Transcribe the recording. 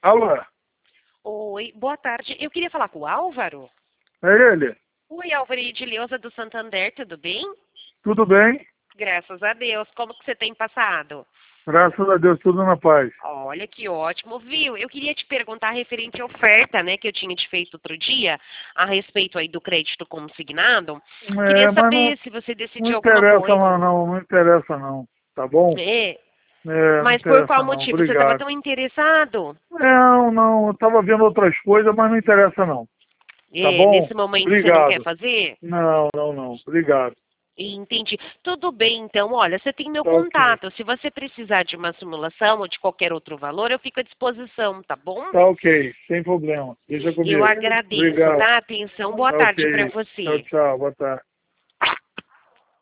Alô, Oi, boa tarde. Eu queria falar com o Álvaro. é ele? Oi, Álvaro Edileuza do Santander, tudo bem? Tudo bem? Graças a Deus. Como que você tem passado? Graças a Deus, tudo na paz. Olha que ótimo, viu? Eu queria te perguntar referente à oferta, né, que eu tinha te feito outro dia, a respeito aí do crédito consignado. Queria Mas não, saber se você não decidiu alguma interessa coisa. mais não, não interessa não, tá bom? É, Não mas por qual interessa não, motivo? Você estava obrigado. tão interessado? Não, eu estava vendo outras coisas, mas não interessa não, tá É, bom? nesse momento você não quer Obrigado. fazer? Não, obrigado. Entendi. Tudo bem, então. Olha, você tem meu Tá ok. contato. Se você precisar de uma simulação ou de qualquer outro valor, eu fico à disposição, tá bom? Tá ok, sem problema. Deixa Eu comigo. agradeço, Obrigado. tá? Atenção, boa Tá tarde para ok. você. Tchau, boa tarde.